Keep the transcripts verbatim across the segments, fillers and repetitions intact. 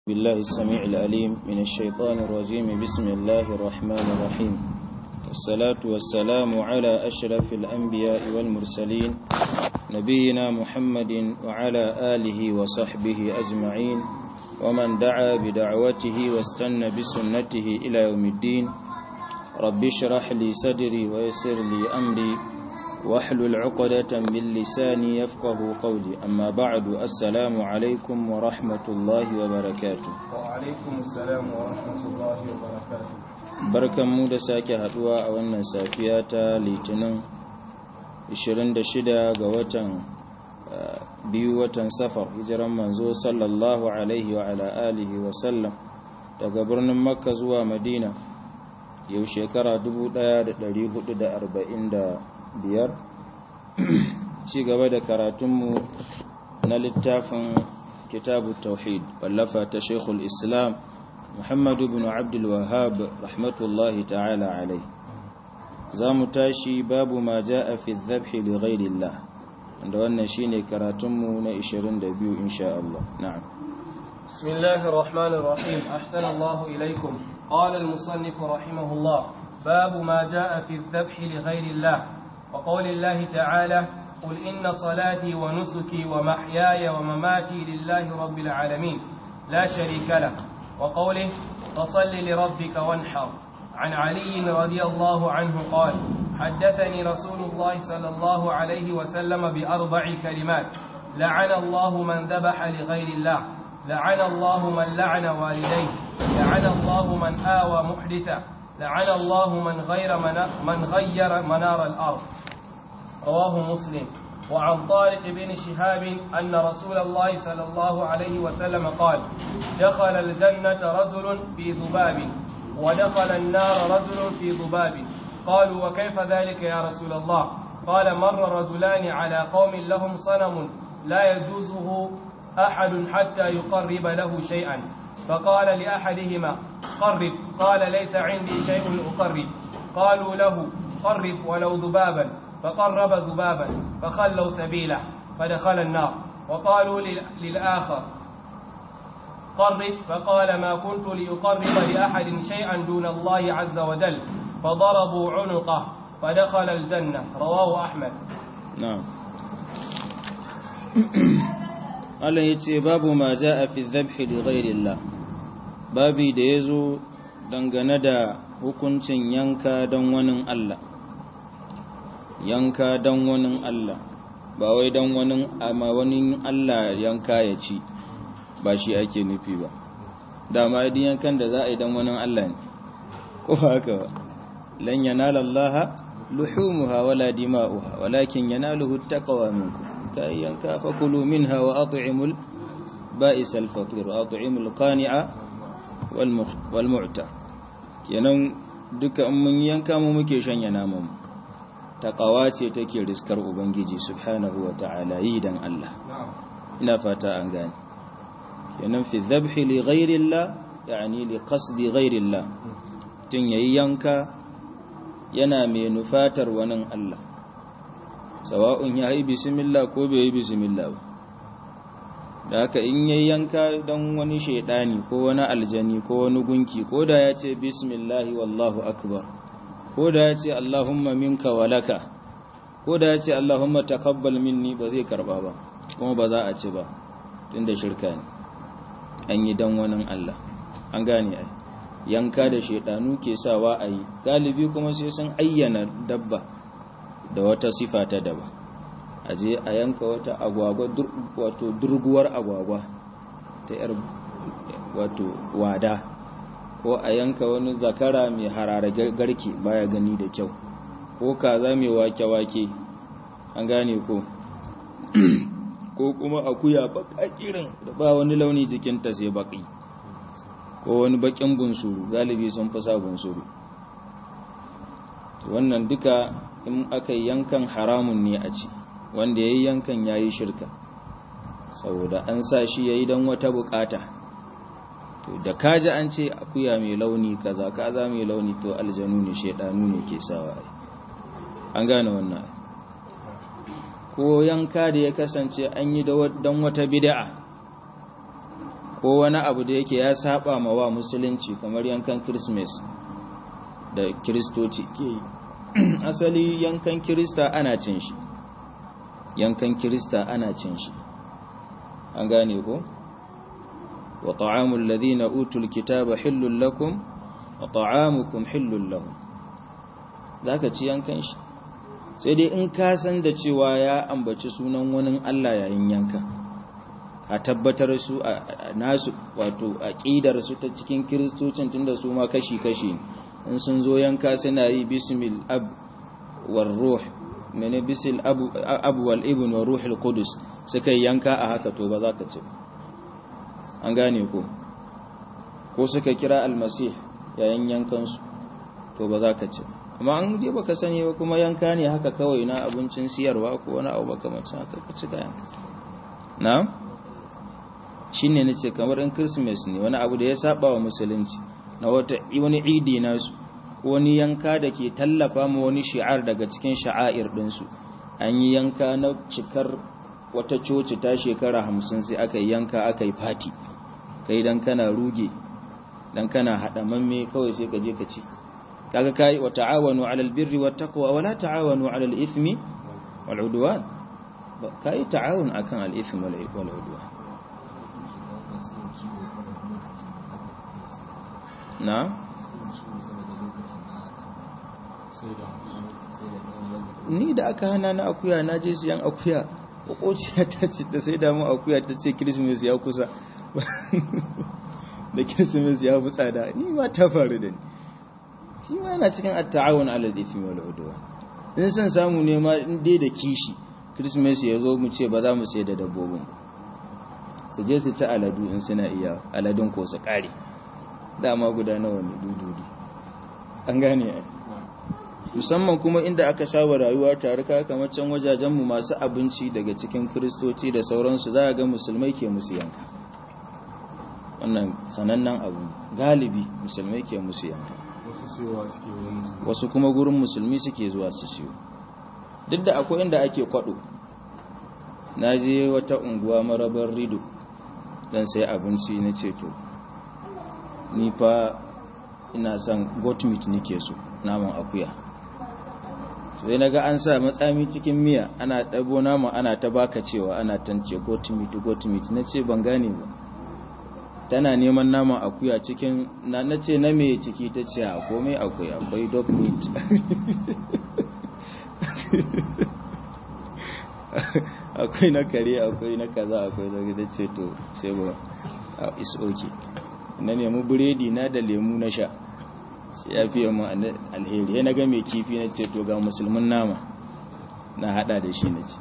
بالله السميع العليم من الشيطان الرجيم بسم الله الرحمن الرحيم والصلاة والسلام على أشرف الأنبياء والمرسلين نبينا محمد وعلى آله وصحبه أجمعين ومن دعا بدعوته واستنى بسنته إلى يوم الدين رب اشرح لي صدري ويسر لي أمري واحلل عقدة من لساني يفقه قولي أما بعد السلام عليكم ورحمة الله وبركاته وعليكم السلام ورحمة الله وبركاته barkan mu da sake haduwa a wannan safiya ta litinin ishirin da shida ga watan biyu watan safar hijiran manzo sallallahu alaihi wa ala alihi wa sallam daga birnin makka zuwa madina yau shekara dubu ɗaya da ɗari hudu da arba'in da biyar ci gaba da karatunmu na littafin kitabu tauhid wallafa ta shekul islam muhammadu bin abdul wahab rahmatullahi ta'ala alai za mu tashi babu ma ja'a fi dhabhi li ghairillah wanda wannan shine karatunmu na ishirin da biyu insha Allah na'am bismillahir rahmanir rahim ahsanallahu ilaykum qala al-musannif rahimahullah babu ma ja'a fi dhabhi li ghairillah وقول الله تعالى قل إن صلاتي ونسكي ومحياي ومماتي لله رب العالمين لا شريك له وقوله فصل لربك وانحر عن علي رضي الله عنه قال حدثني رسول الله صلى الله عليه وسلم بأربع كلمات لعن الله من ذبح لغير الله لعن الله من لعن والديه لعن الله من آوى محدثا لعن الله من غير من غير منار الأرض رواه مسلم وعن طارق بن شهاب أن رسول الله صلى الله عليه وسلم قال دخل الجنة رجل في ذباب ودخل النار رجل في ذباب قالوا وكيف ذلك يا رسول الله قال مر رجلان على قوم لهم صنم لا يجوزه أحد حتى يقرب له شيئا فقال لأحدهما قرب قال ليس عندي شيء أقرب قالوا له قرب ولو ذبابا فقرب ذبابا فخلوا سبيله فدخل النار وقالوا للآخر قرب فقال ما كنت لأقرب لأحد شيئا دون الله عز وجل فضربوا عنقه فدخل الجنة رواه أحمد نعم Allah ya ce babu ma za a fi zabhi li ghairillah babi da ya zo dangane da hukuncin yanka don wani Allah yanka don wani Allah ba wai don wani amma wani Allah yanka ya ci ba shi ake nufi ba dama idan yankan da za a yi don wani Allah ne ko haka ba lan yanala Allah luhumuha wala dima'uha walakin yanaluhu taqwa minkum kai yanka fakulu minha wa at'imul ba'is al-faqir wa at'imul qani'a wal mu'ta kenan duka mun yanka mu muke shanya naman mu taqwa ce take riskar ubangiji subhanahu wa ta'ala yi dan Allah ina fata an gane kenan fi dhabhi li ghayrillah yani li qasdi ghayrillah tun yayi yanka yana mai nufatar wani Allah sawa'un ya yi bismillah ko bai yi bismillah ba da haka in yayi yanka don wani shaidani ko wani aljani ko wani gunki ko da ya ce bismillahi wallahu akbar ko da ya ce allahumma minka walaka ko da ya ce allahumma taqabbal minni ba zai karba ba kuma ba za a ci ba tunda shirka ne an yi dan wani Allah an gane ai yanka da shaidanu ke sawa a yi galibi kuma sai sun ayyana dabba da wata sifa ta daba a je a yanka wata agwagwa wato durguwar agwagwa ta yar wato wada ko a yanka wani zakara mai harare garke baya gani da kyau ko kaza mai wake-wake an gane ko ko kuma akuya baka irin da ba wani launi jikinta sai baki ko wani bakin bunsuru galibi sun fi sa bunsuru wannan duka in aka yankan haramun ne a ci wanda ya yi yankan ya yi shirka saboda an sa shi ya yi don wata bukata to da kaji an ce akuya mai launi kaza kaza mai launi to aljanu ne shaidanu ne ke sawa an gane wannan ko yanka da ya kasance an yi don wata bid'a ko wani abu da yake ya saba ma wa musulunci kamar yankan Christmas da Kiristoci ke yi asali yankan Kirista ana cin shi yankan Kirista ana cin shi an gane ko wa ta'amul ladina utul kitaba hillul lakum wa ta'amukum hillul lahum zaka ci yankan shi sai dai in ka san da cewa ya ambaci sunan wani Allah yayin yanka a tabbatar su a nasu wato aqidar su ta cikin Kiristocin tunda su ma kashi kashi in sun zo yanka suna yi bismil ab war ruh mene bisil abu abu wal ibn wa ruhul qudus suka yanka a haka to ba za ka ci an gane ko ko suka kira almasih yayin yankan su to ba za ka ci amma an je baka sani ba kuma yanka ne haka kawai na abincin siyarwa ko wani abu makamacin haka ka ci da yanka na'am shine nace kamar in Christmas ne wani abu da ya saba wa musulunci na wata wani idi nasu wani yanka da ke tallafa ma wani shi'ar daga cikin sha'air ɗinsu an yi yanka na cikar wata coci ta shekara hamsin sai aka yi yanka aka yi fati kai dan kana ruge dan kana haɗa mamme kawai sai ka je ka ci kaga kai wa ta'awanu 'alal birri wat taqwa wa la ta'awanu 'alal ithmi wal 'udwan kai ta'awun akan al ithmi wal 'udwan na ni da aka hana na akuya na je siyan akuya kokociya ta ce ta sai da mu akuya ta ce Christmas ya kusa da Christmas ya fi tsada ni ma ta faru da ni shi ma yana cikin at-ta'awun 'ala al-ithmi wal 'udwan in san samu ne ma in dai da kishi Christmas ya zo mu ce ba za mu sai da dabbobin su je su ci aladu in suna iya aladun ko su kare dama guda nawa ne dududu an gane ai musamman kuma inda aka saba rayuwa tare ka kamar can wajajen mu masu abinci daga cikin kristoci da sauransu za ga musulmai ke musu yanka wannan sanannen abu galibi musulmai ke musu yanka wasu siyowa suke wurin musulmi wasu kuma gurin musulmi suke zuwa su siyo duk da akwai inda ake kwado na je wata unguwa marabar rido dan sai abinci na ce to ni fa ina son goat meat nake so naman akuya sai naga an sa matsami cikin miya ana dabo nama ana ta baka cewa ana tance goat meat goat meat nace ban gane ba tana neman naman akuya cikin na nace na me ciki tace a komai akuya akwai dog meat akwai na kare akwai na kaza akwai da dace to sai ba is okay na nemi buredi na da lemu na sha sai ya fiye mu alheri ya naga mai kifi na ce to ga musulmin nama na hada da shi na ci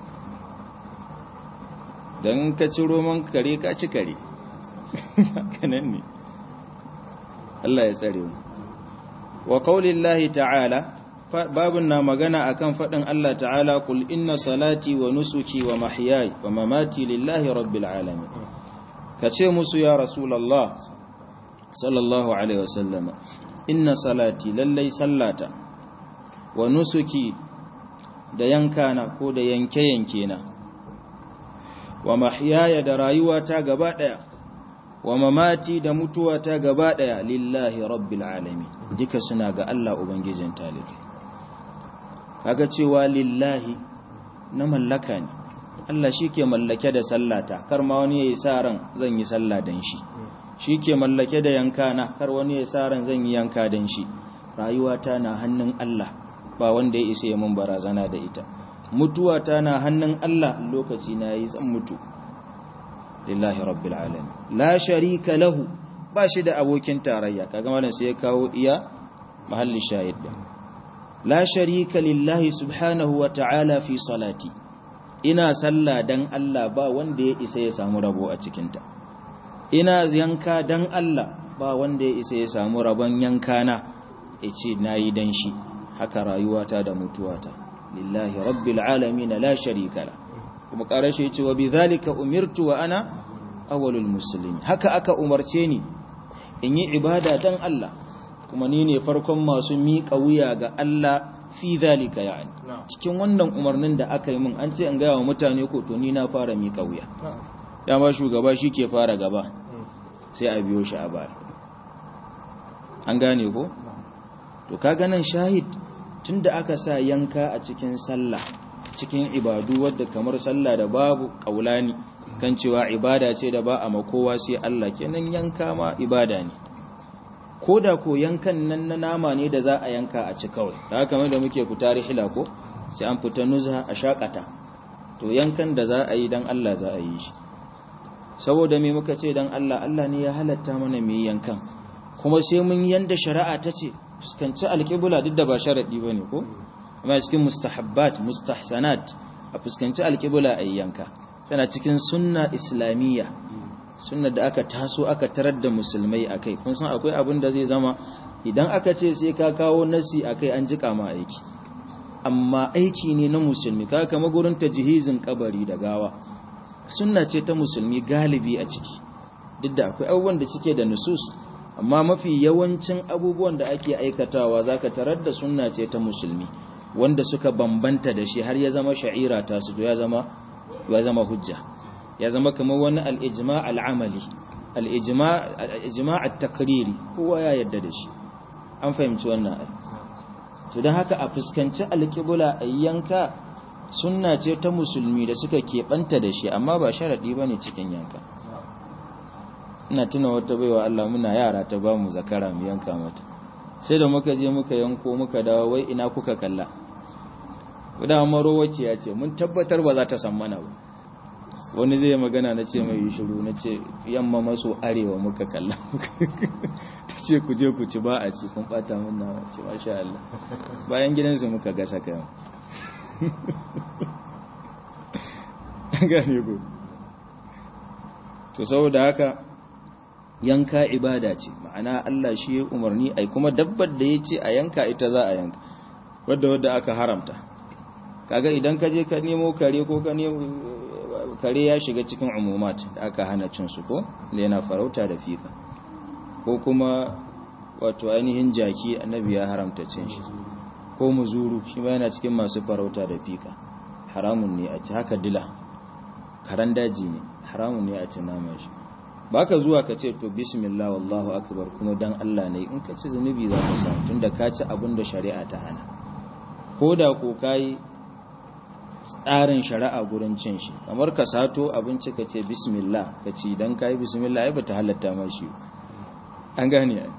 don ka ci roman kare ka ci kare kanan ne Allah ya tsare mu wa qaulillahi ta'ala babun na magana akan fadin Allah ta'ala kul inna salati wa nusuki wa mahyaya wa mamati lillahi rabbil alamin kace musu ya rasulullah sallallahu alaihi wasallama inna salati lallai sallata wa nusuki da yankana ko da yanke-yanke na wa mahyaya da rayuwata gaba daya wa mamati da mutuwata gaba daya lillahi rabbil alamin duka suna ga Allah ubangijin talikai kaga cewa lillahi na mallaka ne Allah shike mallake da sallata kar ma wani yayi sa ran zan yi sallah dan shi shi ke mallake da yankana kar wani ya sa ran zan yi yanka dan shi rayuwata na hannun Allah ba wanda ya isa ya mun barazana da ita mutuwata na hannun Allah lokaci na yi zan mutu lillahi rabbil alamin la sharika lahu ba shi da abokin tarayya kaga wannan sai ya kawo iya mahallin shahid din la sharika lillahi subhanahu wa ta'ala fi salati ina sallah dan Allah ba wanda ya isa ya samu rabo a cikin ta ina yanka dan Allah ba wanda ya isa ya samu rabon yankana yace nayi dan shi haka rayuwata da mutuwata lillahi rabbil alamin la sharika la kuma karashe yace wa bidhalika umirtu wa ana awwalul muslimin haka aka umarce ni in yi ibada dan Allah kuma ni ne farkon masu miƙa wuya ga Allah fi zalika yani cikin wannan umarnin da aka yi min an ce in ga wa mutane ko to ni na fara miƙa wuya dama shugaba shi ke fara gaba sai a biyo shi a baya an gane ko to kaga nan shahid tunda aka sa yanka a cikin sallah cikin ibadu wadda kamar sallah da babu kaulani kan cewa ibada ce da ba a makowa sai Allah kenan yanka ma ibada ne koda ko yankan nan na nama ne da za a yanka a ci kawai da haka mai da muke fita rihila ko sai an fita nuzha a shakata to yankan da za a yi dan Allah za a yi shi saboda me muka ce dan Allah Allah ne ya halatta mana mu yankan kuma sai mun yanda shari'a ta ce fuskanci alƙibla duk da ba sharadi bane ko amma cikin mustahabbat mustahsanat a fuskanci alƙibla ayi yanka tana cikin sunna islamiyya sunna da aka taso aka tarar da musulmai akai kun san akwai abin da zai zama idan aka ce sai ka kawo nasi akai an jika ma aiki amma aiki ne na musulmi kaga kamar gurin tajhizin kabari da gawa sunna ce ta musulmi galibi a ciki duk da akwai abubuwan da suke da nusus amma mafi yawancin abubuwan da ake aikatawa zaka tarar da sunna ce ta musulmi wanda suka bambanta da shi har ya zama sha'ira ta su ya zama ya zama hujja ya zama kamar wani al-ijma' al-amali al-ijma' al-ijma' at-taqriri kowa ya yarda da shi an fahimci wannan ai to dan haka a fuskanci al-qibla ayyanka sunna ce ta musulmi da suka keɓanta da shi amma ba sharadi bane cikin yanka ina tuna wata baiwa Allah muna yara ta ba mu zakara mu yanka mata sai da muka je muka yanko muka dawo wai ina kuka kalla da maro wace ya ce mun tabbatar ba za ta san mana ba wani zai magana na ce mai shiru na ce yamma maso arewa muka kalla ta ce ku je ku ci ba a ci kun bata mun na ce masha Allah bayan gidansu muka gasa kayan gane ku to saboda haka yanka ibada ce ma'ana Allah shi ya umarni ai kuma dabbar da yace a yanka ita za a yanka wadda wadda aka haramta kaga idan ka je ka nemo kare ko ka nemo kare ya shiga cikin umumat da aka hana cin su ko yana farauta da fika ko kuma wato ainihin jaki annabi ya haramta cin shi ko muzuru shi ba yana cikin masu farauta da fika haramun ne a ci haka dila karan daji ne haramun ne a ci naman shi baka zuwa ka ce to bismillah wallahu akbar kuma dan Allah ne in ka ci zanubi za ka samu tunda ka ci abin da shari'a ta hana koda ko kai tsarin shari'a gurin cin shi kamar ka sato abinci ka ce bismillah ka ci dan kai bismillah ai bata halatta ma shi an gane ai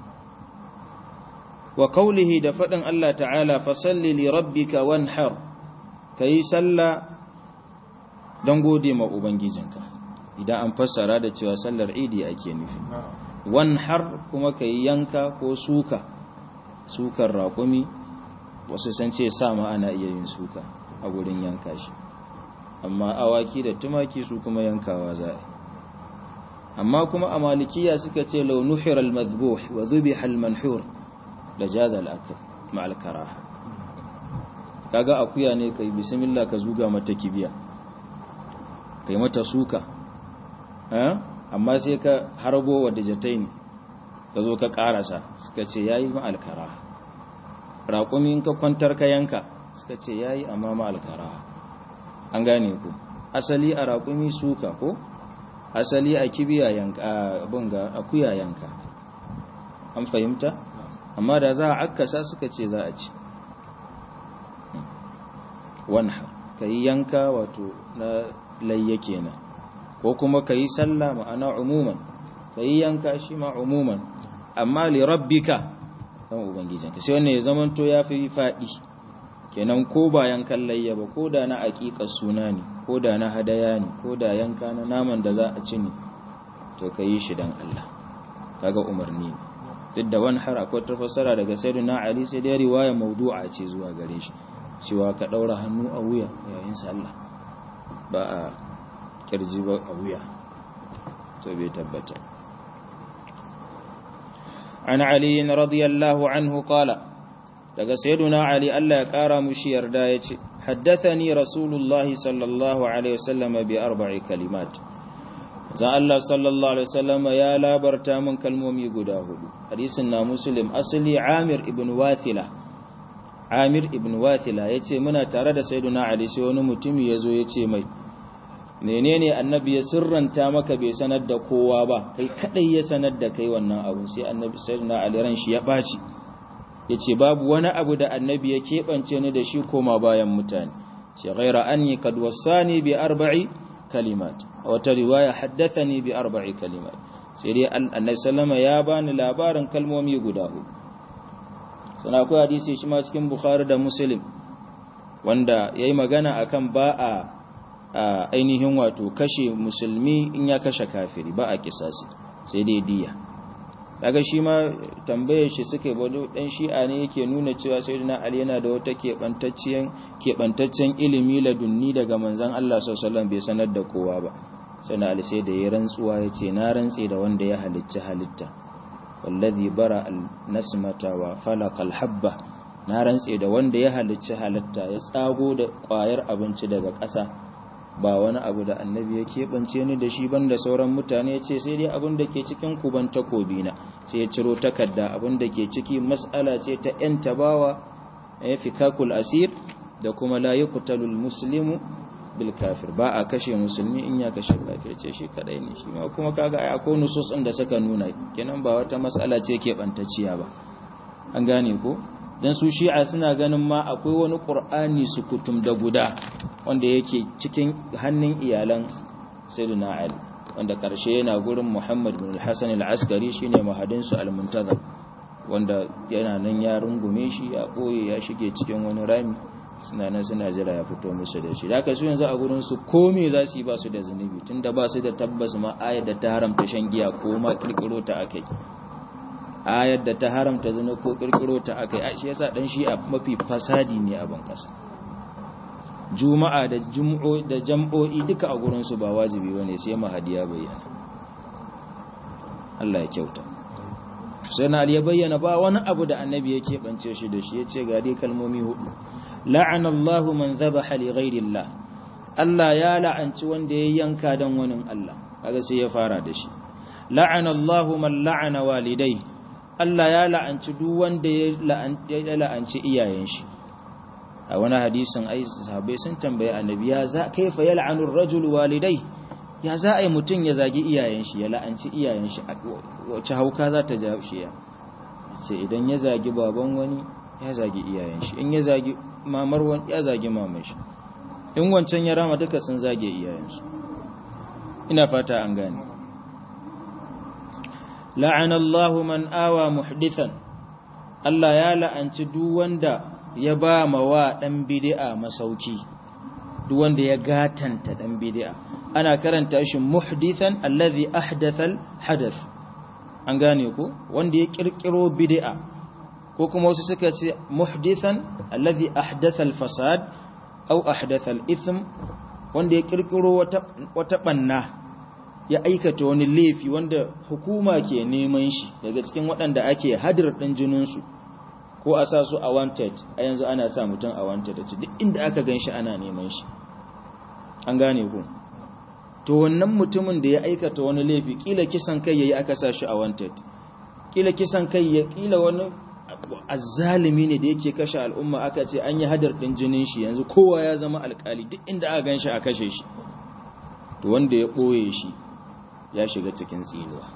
wa qawlihi da fadin Allah ta'ala fasalli li rabbika wanhar kai sallah dan gode ma ubangijinka idan an fassara da cewa sallar idi ake nufi wanhar kuma kai yanka ko suka sukar raƙumi wasu san ce sa ma ana iya yin suka a gurin yanka shi amma awaki da tumaki su kuma yankawa za a amma kuma a malikiya suka ce law nuhira al-madhbuh wa dhubiha al-manhur da jaza al-akl ma al-karaha kaga akuya ne kai bismillah ka zuga mata kibiya kai mata suka amma sai ka harbo wa dajatain ka zo ka karasa suka ce yayi ma al-karaha raƙumin ka kwantar ka yanka suka ce yayi amma ma al-karaha an gane ku asali a raƙumi suka ko asali a kibiya yanka abin ga akuya yanka an fahimta amma da za a akkasa suka ce za a ci wanhar kai yanka wato na layya kenan ko kuma kai sallah ma'ana umuman kai yanka shi ma umuman amma li rabbika dan ubangijinka sai wannan ya zamanto yafi fadi kenan ko ba yankan layya ba ko da na aqiqar suna ne ko da na hadaya ne ko da yanka na naman da za a ci ne to kai shi dan Allah kaga umarni ne duk da wani har akwai tafsira daga sayyidina Ali sai dai riwaya mawdu'a ce zuwa gare shi cewa ka daura hannu a wuya yayin sallah ba a kirji ba a wuya to bai tabbata an Ali radiyallahu anhu qala daga sayyiduna Ali Allah ya kara mushi yarda yace haddathani rasulullahi sallallahu alaihi wasallam bi arba'i kalimat za Allah sallallahu alaihi wasallam ya labarta min kalmomi guda hudu hadisin na muslim asli Amir ibn Wathila Amir ibn Wathila yace muna tare da sayyiduna Ali sai wani mutumi yazo yace mai menene annabi ya sirranta maka bai sanar da kowa ba kai kadai ya sanar da kai wannan abu sai annabi sayyidina ali ran shi ya baci yace babu wani abu da annabi ya kebance ni da shi koma bayan mutane ce ghaira anni qad wassani bi arba'i kalimat wata riwaya haddathani bi arba'i kalimat sai dai annabi sallama ya bani labarin kalmomi guda hudu sana akwai hadisi shi ma cikin bukhari da muslim wanda yayi magana akan ba a ainihin wato kashe musulmi in ya kashe kafiri ba a kisasi sai dai diya daga shi ma tambaye shi suke bado dan shi'a ne yake nuna cewa sayyidina ali yana da wata kebantaccen kebantaccen ilimi ladunni daga manzon Allah sallallahu alaihi wasallam bai sanar da kowa ba sayyidina ali sai da ya rantsuwa yace na rantse da wanda ya halicci halitta wallazi bara al-nasmata wa falaqa al-habba na rantse da wanda ya halicci halitta ya tsago da kwayar abinci daga ƙasa ba wani abu da annabi ya keɓance ni da shi banda sauran mutane ya ce sai dai abin da ke cikin kuban takobi na sai ya ciro takarda abin da ke ciki mas'ala ce ta yan tabawa ya fi kakul asir da kuma la yuqtalul muslimu bil kafir ba a kashe musulmi in ya kashe kafir ce shi kadai ne shi ma kuma kaga ai akwai nusus da suka nuna kenan ba wata mas'ala ce keɓantacciya ba an gane ko dan su shi'a suna ganin ma akwai wani qur'ani su kutum da guda wanda yake cikin hannun iyalan sayyidina ali wanda karshe yana gurin muhammad bin al-hasan al-askari shine mahadin su al-muntazam wanda yana nan ya rungume shi ya boye ya shige cikin wani rami suna nan suna jira ya fito musu da shi haka su yanzu a gurin su komai za su yi ba su da zunubi tunda ba su da tabbas ma ayat da ta haramta shan giya ko ma kirkiro ta akai ayar da ta haramta zina ko kirkiro ta akai a shi yasa dan shi a mafi fasadi ne a ban kasa juma'a da jum'o da jam'o'i duka a gurin su ba wajibi bane sai mahadiya bayyana Allah ya kyauta sai na ya bayyana ba wani abu da annabi yake bance shi da shi yace ga dai kalmomi hudu la'ana Allahu man dhabaha li ghayri Allah Allah ya la'anci wanda ya yanka dan wani Allah kaga sai ya fara da shi la'ana Allahu man la'ana walidai Allah ya la'anci duk wanda ya la'anci iyayen shi a wani hadisin ai sahabbai sun tambaye annabi ya za kaifa yal'anu ar-rajulu walidai ya za ai mutun ya zagi iyayen shi ya la'anci iyayen shi wace hauka za ta jawo shi ya sai idan ya zagi baban wani ya zagi iyayen shi in ya zagi mamar wani ya zagi mamar shi in wancan ya rama duka sun zage iyayen su ina fata an gane la'ana Allahu man awa muhdithan Allah ya la'anci duk wanda ya ba ma wa dan bid'a masauki duk wanda ya gatanta dan bid'a ana karanta shi muhdithan allazi ahdatha hadath an gane ko wanda ya kirkiro bid'a ko kuma wasu suka ce muhdithan allazi ahdatha al-fasad aw ahdatha al-ithm wanda ya kirkiro wata wata banna ya aikata wani laifi wanda hukuma ke neman shi daga cikin waɗanda ake hadir ɗin jininsu ko a sa su a wanted a yanzu ana sa mutum a wanted da duk inda aka gan shi ana neman shi an gane ku to wannan mutumin da ya aikata wani laifi kila kisan kai yayi aka sa shi a wanted kila kisan kai ya kila wani azzalimi ne da yake kashe al'umma aka ce an yi hadir ɗin jinin shi yanzu kowa ya zama alƙali duk inda aka gan shi a kashe shi to wanda ya ɓoye shi ya shiga cikin tsinuwa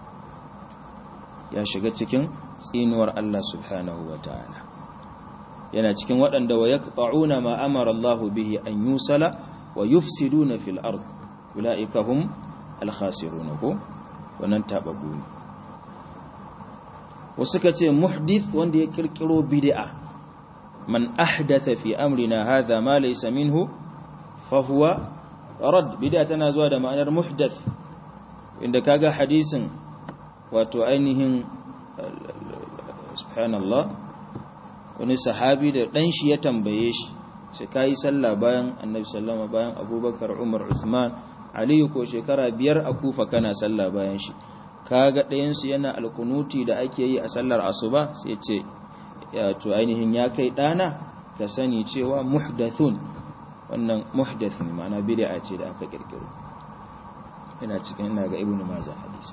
ya shiga cikin tsinuwar Allah subhanahu wa ta'ala yana cikin waɗanda wa yaqta'una ma amara Allah bihi an yusala wa yufsiduna fil ard ulaika hum al khasirun ko wannan tababu ne wasu kace muhdith wanda ya kirkiro bid'a man ahdatha fi amrina hadha ma laysa minhu fa huwa rad bid'a tana zuwa da ma'anar muhdath inda kaga hadisin wato ainihin subhanallah wani sahabi da dan shi ya tambaye shi sai kai sallah bayan annabi sallama bayan abubakar umar usman ali ko shekara biyar a kufa kana sallah bayan shi kaga ɗayan su yana alkunuti da ake yi a sallar asuba sai ce to ainihin ya kai dana ka sani cewa muhdathun wannan muhdath ne ma'ana bid'a ce da aka kirkiro ina cikin ina ga ibnu majah hadisi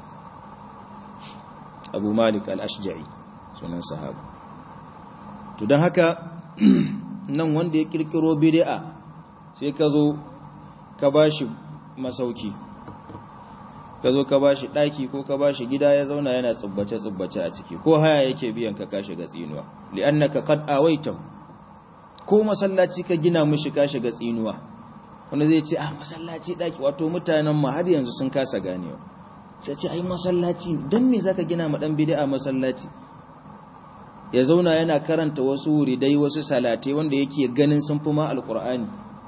abu malik al-ashja'i sunan sahaba to dan haka nan wanda ya kirkiro bid'a sai ka zo ka bashi masauki ka zo ka bashi daki ko ka bashi gida ya zauna yana tsubbace tsubbace a ciki ko haya yake biyan ka ka shiga tsinuwa li'annaka qad awaitahu ko masallaci ka gina mishi ka shiga tsinuwa wanda zai ce ah masallaci daki wato mutanen ma har yanzu sun kasa ganewa sai ce ai masallaci dan me zaka gina ma dan bid'a masallaci ya zauna yana karanta wasu wuridai wasu salate wanda yake ganin sun fi ma alqur'ani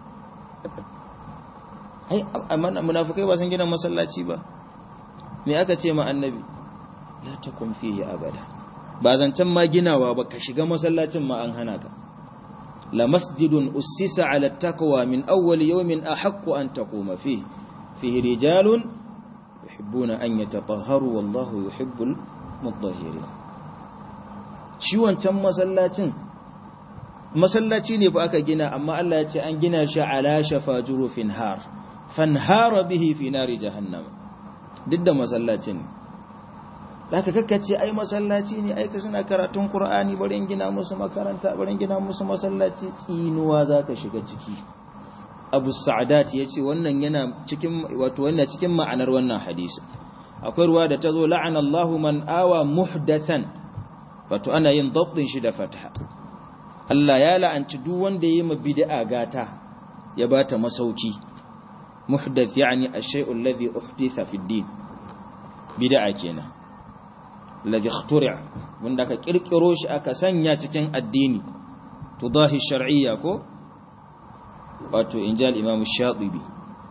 ai amma munafikai ba sun gina masallaci ba me aka ce ma annabi la takum fihi abada ba zancan ma ginawa ba ka shiga masallacin ma an hana ka la masjidun ussisa ala taqwa min awwal yawmin ahaqqu an taquma fihi fihi rijalun yuhibbuna an yatatahharu wallahu yuhibbul mutahhirin shi wancan masallacin masallaci ne fa aka gina amma Allah ya ce an gina shi ala shafa jurufin har fanhara bihi fi nari jahannam duk da masallacin zaka kakkace ai masallaci ne ai ka suna karatun qur'ani bari in gina musu makaranta bari in gina musu masallaci tsinuwa zaka shiga ciki Abu Sa'dat yace wannan yana cikin wato wannan cikin ma'anar wannan hadisi akwai ruwa da tazo la'ana Allahu man awa muhdathan wato ana yin dabtin shi da fatha Allah ya la'anci duk wanda yayi ma bid'a gata ya bata masauki muhdath yani ash-shay'u alladhi uhditha fi ad-din bid'a kenan alladhi ikhturi'a wanda ka kirkiro shi aka sanya cikin addini tudahi shar'iyya ko wato injal imam ash-shatibi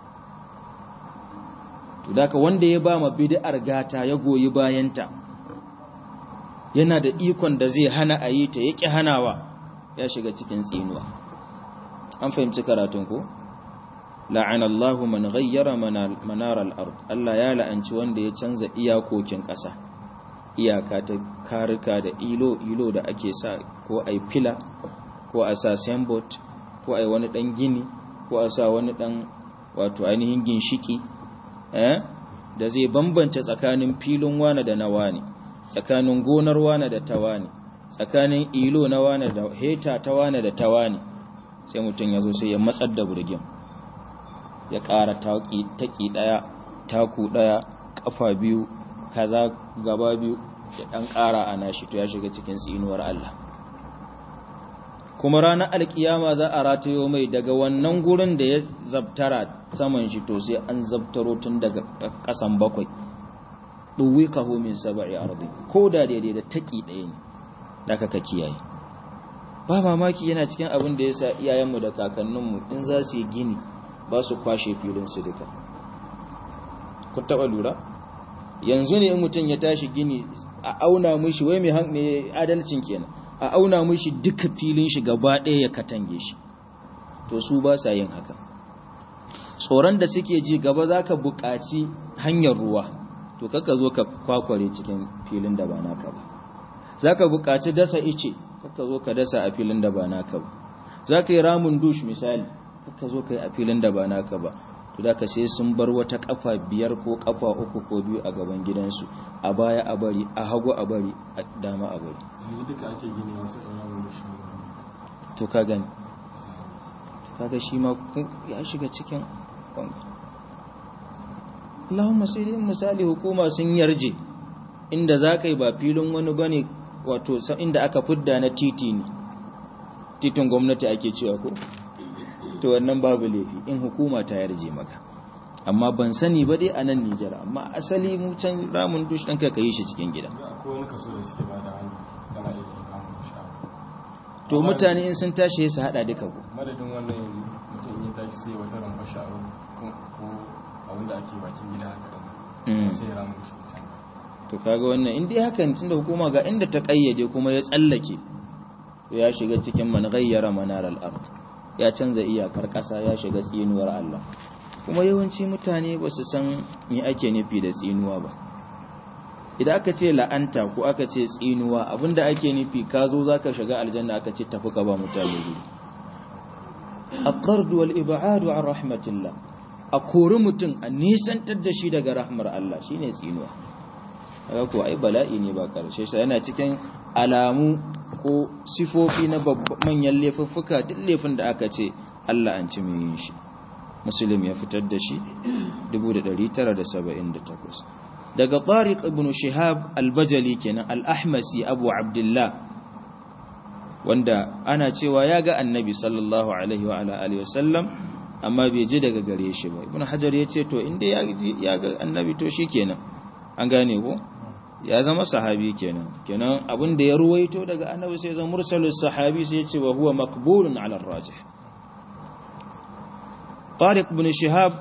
to daka wanda ya ba ma bid'ar gata ya goyi bayanta yana da ikon da zai hana ayi ta yaki hanawa ya shiga cikin tsinuwa an fahimci karatun ko la'ana Allahu man ghayyara manar al-ard Allah ya la'anci wanda ya canza iyakokin ƙasa iyaka ta karika da ilo ilo da ake sa ko ai fila ko a sa signboard ko ai wani dan gini ko a sa wani dan wato ainihin ginshiki eh da zai bambance tsakanin filin wane da na wane tsakanin gonar wane da ta wane tsakanin ilo na wane da heta ta wane da ta wane sai mutum ya zo sai ya matsar da burgin ya ƙara taƙi ɗaya taku ɗaya ƙafa biyu kaza gaba biyu ya ɗan ƙara a nashi to ya shiga cikin tsinuwar Allah kuma ranar alkiyama za a ratayo mai daga wannan gurin da ya zabtara saman shi to sai an zabtaro tun daga ƙasan bakwai ɗuwi kaho min saba'i ardi ko da daidai da taƙi ɗaya ne da ka kiyaye ba mamaki yana cikin abin da ya sa iyayenmu da kakanninmu in za su yi gini ba su kwashe filin su duka kun taɓa lura yanzu ne in mutum ya tashi gini a auna mushi wai mai adalcin kenan a auna mushi duka filin shi gaba ɗaya ya katange shi to su ba sa yin haka tsoron da suke ji gaba za ka buƙaci hanyar ruwa to kaka zo ka kwakware cikin filin da ba naka ba za ka buƙaci dasa ice kaka zo ka dasa a filin da ba naka ba za ka yi ramin dush misali kaka zo ka yi a filin da ba naka ba to da ka sai sun bar wata kafa biyar ko kafa uku ko biyu a gaban gidansu a baya a bari a hagu a bari a dama a bari yanzu duka ake gini wasu ɗaura shi to ka gani to kaga shi ma ya shiga cikin Allahumma sai dai misali hukuma sun yarje inda za ka yi ba filin wani bane wato inda aka fidda na titi ne titin gwamnati ake cewa ko to wannan babu laifi in hukuma ta yarje maka amma ban sani ba dai a nan Nijar amma asali mu can ramun dush ɗanka ka yi shi cikin gida akwai wani kaso da suke ba da hannu kana iya ramun dush to mutane in sun tashi su hada duka ko madadin wannan yanzu mutum in ya tashi sai wata rumfa sha'awa ko abin da ake bakin gida haka sai ya ramun dush can to kaga wannan in dai hakan tunda hukuma ga inda ta kayyade kuma ya tsallake to ya shiga cikin man ghayyara manar al-ard ya canza iyakar kasa ya shiga tsinuwar Allah kuma yawanci mutane ba su san me ake nufi da tsinuwa ba idan aka ce la'anta ko aka ce tsinuwa abinda ake nufi ka zo zaka shiga aljanna aka ce tafi ka ba mutane guri aqard wal ib'ad an rahmatillah a kori mutum a nisantar da shi daga rahmar Allah shine tsinuwa kaga ko ai bala'i ne ba karshe sai yana cikin alamu ko sifofi na manyan laifuffuka duk laifin da aka ce Allah an ci mai yin shi muslim ya fitar da shi dubu ɗari tara da saba'in da takwas. Daga Tariq ibn Shihab al-Bajali kenan al-Ahmasi Abu Abdullah, wanda ana cewa ya ga annabi sallallahu alaihi wa ala alihi wasallam amma bai ji daga gare shi ba. Ibn Hajar ya ce to inda ya ji ya ga annabi to shikenan, an gane ko ya zama sahabi kenan. Kenan abin da ya ruwaito daga annabi sai zama mursalus sahabi, sai ya ce wa huwa maqbulun ala ar-rajih. Tariq ibn Shihab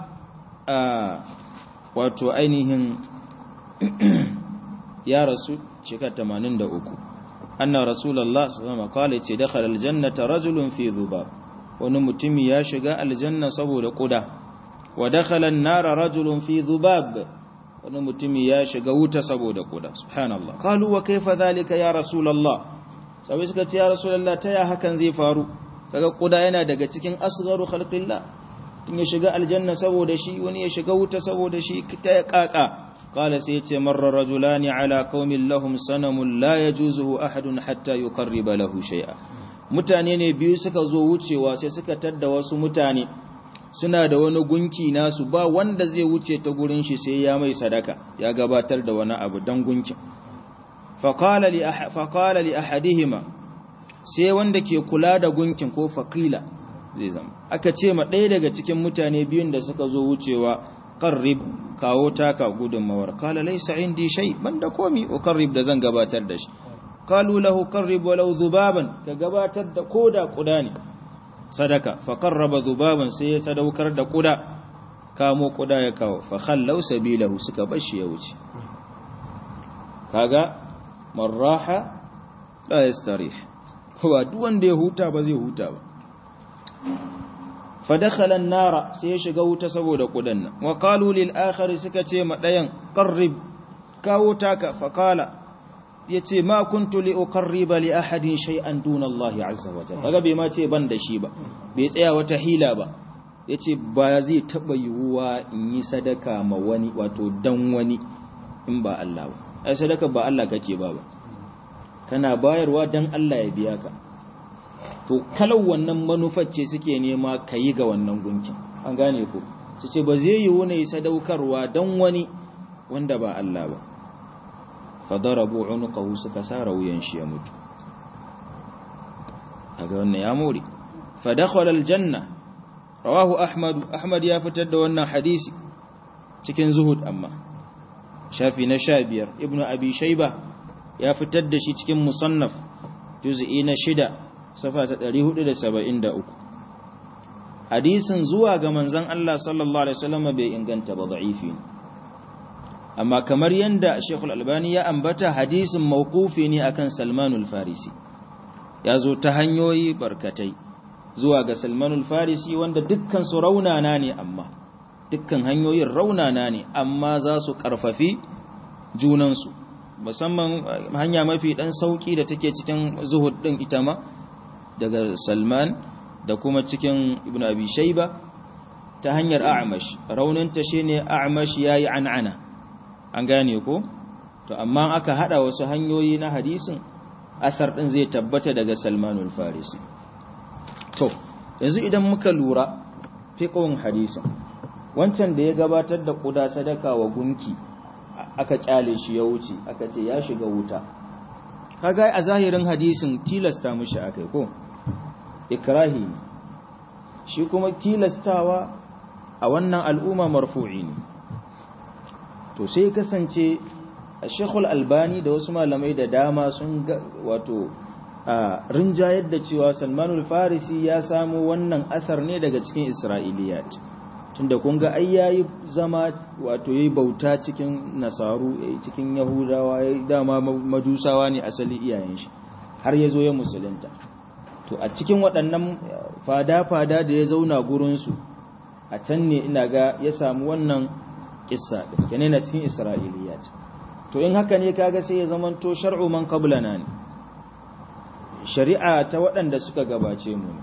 wato ainihin ya rasu shekara tamanin da uku. Anna Rasulullah sallallahu alaihi wasallam kala ce dakhala aljannata rajulun fi dhubab, wani mutumi ya shiga aljanna saboda kuda. Wa dakhala an-nara rajulun fi dhubab, wani mutumi ya shiga wuta saboda kuda. Subhanallah. Qalu wa kayfa dhalika ya Rasulullah, sai suka ce ya Rasulullah ta ya hakan zai faru? Kaga kuda yana daga cikin asgharu khalqillah, tun ya shiga aljanna saboda shi, wani ya shiga wuta saboda shi, ta ya kaka. قال سيتي مر رجلان على قوم لهم صنم لا يجوزه أحد حتى يقرب له شيئا. mutane ne biyu suka zo wucewa sai suka tadda wasu mutane suna da wani gunki nasu, ba wanda zai wuce ta gurin shi sai ya mai sadaka, ya gabatar da wani abu dan gunkin. faqala li faqala li ahadihima, sai wanda ke kula da gunkin ko faqila zai zama, aka ce ma ɗaya daga cikin mutane biyun da suka zo wucewa, qarrib, kawo taka gudunmawar. Kala laysa indi shay, banda komi uqarrib da zan gabatar da shi. Qalu lahu qarrib walau dhubaban, ka gabatar da koda kuda ne sadaka. Fa qarraba dhubaban, sai ya sadaukar da kuda, kamo kuda ya kawo. Fa khallau sabilahu, suka bashi ya wuce. Kaga marraha la yastarih, kowa duk wanda ya huta ba zai huta ba. فدخل النار sai ya shiga wuta saboda kudan nan. Wa qalu lil akhar, suka ce ma dayan qarrib, kawo taka. Fa qala, yace ma kuntu li uqarriba li ahadin shay'an duna Allah azza wa jalla. Kaga bai ma ce ban da shi ba, bai tsaya wata hila ba, yace ba zai taba yiwuwa in yi sadaka ma wani, wato dan wani in ba Allah ba. Ai sadaka ba Allah kake ba ba, kana bayarwa dan Allah ya biya ka. To kalau wannan manufar ce suke nema ka yi ga wannan gunkin, an gane ko su ce ba zai yi wani sadaukarwa don wani wanda ba Allah ba. fadarabu unuqahu, suka sara wuyan shi ya mutu. kaga wannan ya muri. fadakhala aljanna, rawahu ahmad ahmad ya fitar da wannan hadisi cikin zuhud, amma shafi na sha biyar. Ibnu abi shayba ya fitar da shi cikin musannaf juz'i na shida safa ta ɗari hudu da saba'in da uku. Hadisin zuwa ga manzon Allah sallallahu alaihi wasallam bai inganta ba, da'ifi ne. Amma kamar yanda Sheikh Al-Albani ya ambata, hadisin mawqufi ne akan Salman al-Farisi. Ya zo ta hanyoyi barkatai zuwa ga Salman al-Farisi, wanda dukkan su raunana ne, amma dukkan hanyoyin raunana ne, amma za su karfafi junan su. Musamman hanya mafi dan sauki da take cikin zuhud din ita ma daga Salman, da kuma cikin Ibn Abi Shayba ta hanyar A'mash. Rauninta shine A'mash yayi an'ana, an gane ko? To amma aka hada wasu hanyoyi na hadisin, asar din zai tabbata daga Salman al-Farisi. To yanzu idan muka lura fiqhun hadisin, wancan da ya gabatar da kuda sadaka wa gunki aka kyale shi ya wuce, aka ce ya shiga wuta. Kaga a zahirin hadisin tilasta mushi akai ko? Ikrahi. Shi kuma tilastawa a wannan al'umma marfu'i ne. To sai kasance Sheikh Al-Albani da wasu malamai da dama sun ga wato a rinjayar da cewa Salman al-Farisi ya samu wannan asar ne daga cikin Isra'iliyat. Tunda kun ga ai yayi zama wato yayi bauta cikin Nasaru, yayi cikin Yahudawa, yayi dama Majusawa ne asali iyayen shi, har yazo ya musulunta. To a cikin waɗannan fada-fada da ya zauna gurinsu, a can ne ina ga ya samu wannan kissa ɗin, kenan na cikin Isra'iliyat. To in haka ne kaga sai ya zamanto shar'u man qablana ne, shari'a ta waɗanda suka gabace mu.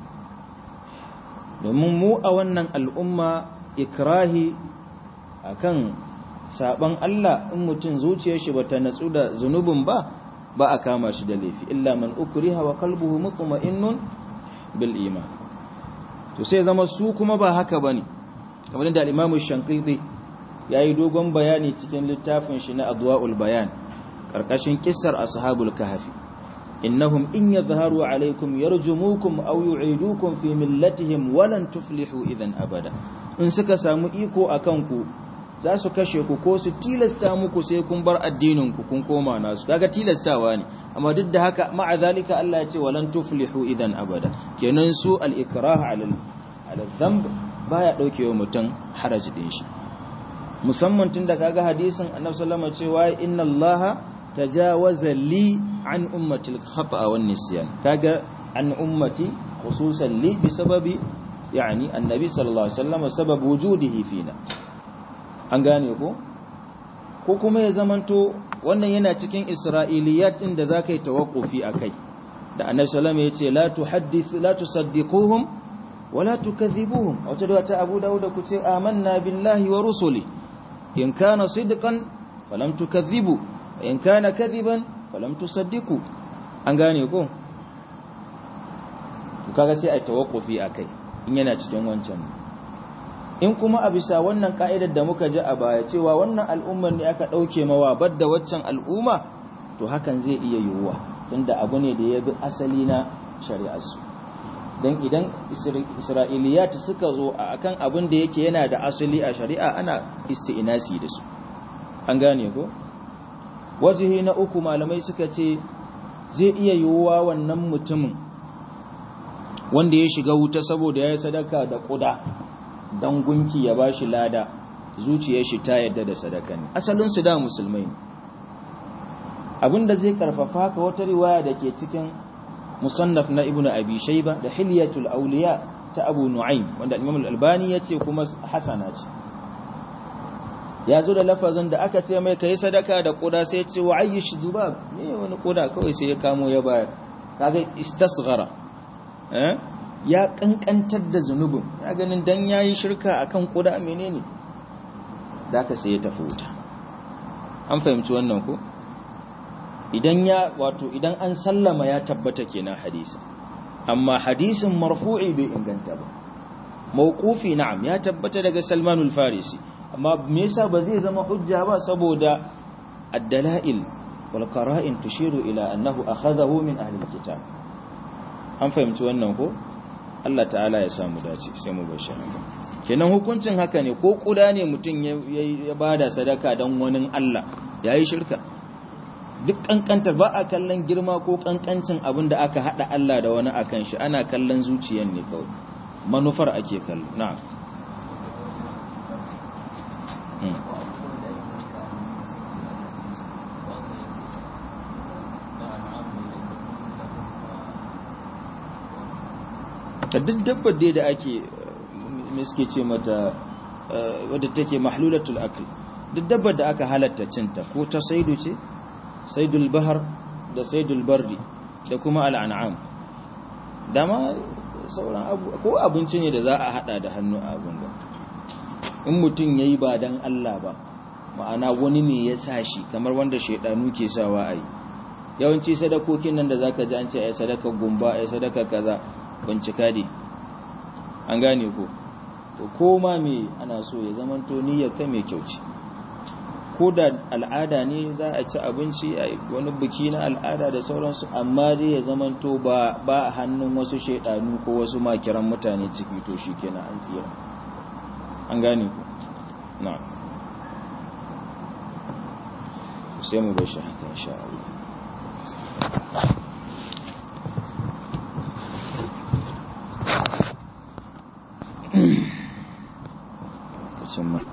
Domin mu a wannan al'umma ikrahi akan saban Allah, in mutum zuciyar shi bata natsu da zunubin ba, ba a kama shi da laifi, illa man ukriha wa qalbuhu mutma'innun bil iman. To sai zama su kuma ba haka bane, kamar da al-Imam Shanqiti yayi dogon bayani cikin littafin shi na Adwa'ul Bayan karkashin kissar ashabul kahfi innahum in yadhharu alaykum yarjumukum aw yu'idukum fi millatihim wa lan tuflihu idan abada in suka samu iko akan ku za su kashe ku ko su tilasta muku sai kun bar addinin ku kun koma nasu kaga tilastawa ne amma duk da haka ma'a zalika Allah ya ce walan tuflihu idan abada kenan su al-ikrah ala al-dhanb baya daukewa mutum haraji din shi musamman tunda kaga hadisin Annabi sallallahu alaihi wasallam cewa inna Allah tajawaza li an ummati al-khata' wan nisyan kaga an ummati khususan li bisababi yani annabi sallallahu alaihi wasallam sabab wujudihi fina an gane ko ko kuma ya zamanto wannan yana cikin isra'iliyat din da zakai tawaqqufi akai da annabi sallallahu alaihi wasallam yace la tuhaddith la tusaddiquhum wa la tukadhibuhum wato da ta Abu Dawud ku ce amanna billahi wa rusuli in kana sidqan falam tukadhibu in kana kadhiban falam tusaddiqu an gane ko to kaga sai ai tawaqqufi akai in yana cikin wancan in kuma a bisa wannan ka'idar da muka ji a baya cewa wannan al'ummar ne aka dauke mawa badda waccan al'umma to hakan zai iya yiwuwa tunda abu ne da ya bi asali na shari'ar su dan idan isra'iliyat suka zo akan abin da yake yana da asali a shari'a ana isti'nasi da su an gane ko wajihi na uku malamai suka ce zai iya yiwuwa wannan mutumin wanda ya shiga wuta saboda ya yi sadaka da kuda don gunki ya bashi lada zuciyar shi ta yadda da sadaka ne asalin su da musulmai ne abinda zai karfafa ka wata riwaya da ke cikin musannaf na ibnu abi shayba da hilyatul awliya ta abu nu'aym wanda imam al-albani yace kuma hasana ce ya zo da lafazin da aka ce mai kai sadaka da kuda sai ya ce wa ayyish dubab ne wani kuda kawai sai ya kamo ya bayar kaga istasghara eh ya kankantar da zunubin ya ganin dan yayi shirka akan kuda menene zaka sai ya tafi wuta an fahimci wannan ko idan ya wato idan an sallama ya tabbata kenan hadisi amma hadisin marfu'i bai inganta ba mawqufi na'am ya tabbata daga Salman al-Farisi amma me yasa ba zai zama hujja ba saboda ad-dalail wal qara'in tushiru ila annahu akhadahu min ahli al-kitab an fahimci wannan ko Allah ta'ala ya samu dace sai mu bar shi haka kenan hukuncin haka ne ko kuda ne mutun ya bada sadaka dan wani Allah yayi shirka duk kankantar ba a kallon girma ko kankancin abinda aka hada Allah da wani akan shi ana kallon zuciyar ne kawai manufar ake kallo na'am ta duk dabbar dai da ake miske ce mata wadda take mahlulatul akl duk dabbar da aka halatta cinta ko ta saidu ce saidul bahar da saidul bardi da kuma al'an'am dama sauran abu ko abinci ne da za a hada da hannu a abun da in mutum yayi ba dan Allah ba ma'ana wani ne ya sa shi kamar wanda shedanu ke sawa ai yawanci sadakokin nan da zaka ji an ce ai sadaka gumba ai sadaka kaza bincika dai an gane ko to koma me ana so ya zamanto niyyar ka mai kyauci ko da al'ada ne za a ci abinci a wani biki na al'ada da sauransu amma dai ya zamanto ba ba hannun wasu shedanu ko wasu makiran mutane ciki to shikenan an tsira an gane ko na'am sai mu bashi haka insha Allah